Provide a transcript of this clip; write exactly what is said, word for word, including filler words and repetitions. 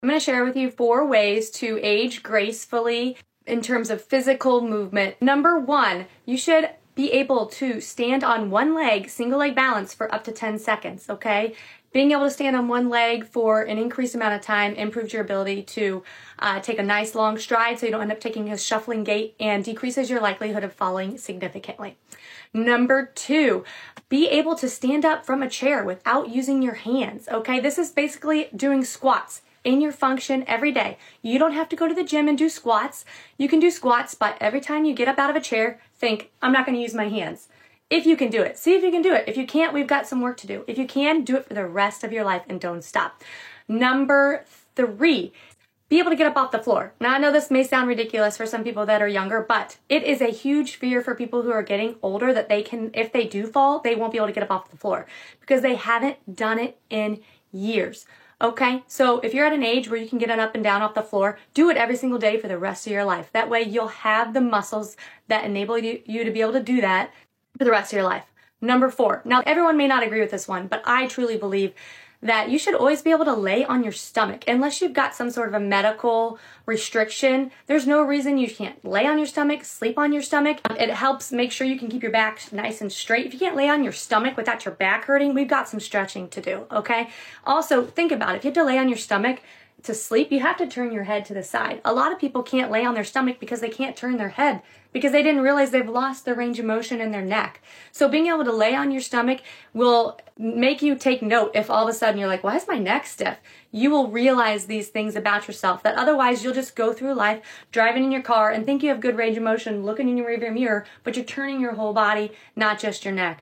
I'm going to share with you four ways to age gracefully in terms of physical movement. Number one, you should be able to stand on one leg, single leg balance for up to ten seconds, okay? Being able to stand on one leg for an increased amount of time improves your ability to uh, take a nice long stride so you don't end up taking a shuffling gait and decreases your likelihood of falling significantly. Number two, be able to stand up from a chair without using your hands, okay? This is basically doing squats in your function every day. You don't have to go to the gym and do squats. You can do squats, but every time you get up out of a chair, think, I'm not going to use my hands. If you can do it, see if you can do it. If you can't, we've got some work to do. If you can, do it for the rest of your life and don't stop. Number three, be able to get up off the floor. Now, I know this may sound ridiculous for some people that are younger, but it is a huge fear for people who are getting older that they can, if they do fall, they won't be able to get up off the floor because they haven't done it in years. Okay, so if you're at an age where you can get up and down off the floor, do it every single day for the rest of your life. That way you'll have the muscles that enable you, you to be able to do that for the rest of your life. Number four. Now, everyone may not agree with this one, but I truly believe that you should always be able to lay on your stomach. Unless you've got some sort of a medical restriction, there's no reason you can't lay on your stomach, sleep on your stomach. It helps make sure you can keep your back nice and straight. If you can't lay on your stomach without your back hurting, we've got some stretching to do, okay? Also, think about it. If you have to lay on your stomach to sleep, you have to turn your head to the side. A lot of people can't lay on their stomach because they can't turn their head because they didn't realize they've lost their range of motion in their neck. So being able to lay on your stomach will make you take note if all of a sudden you're like, why is my neck stiff? You will realize these things about yourself that otherwise you'll just go through life driving in your car and think you have good range of motion, looking in your rearview mirror, but you're turning your whole body, not just your neck.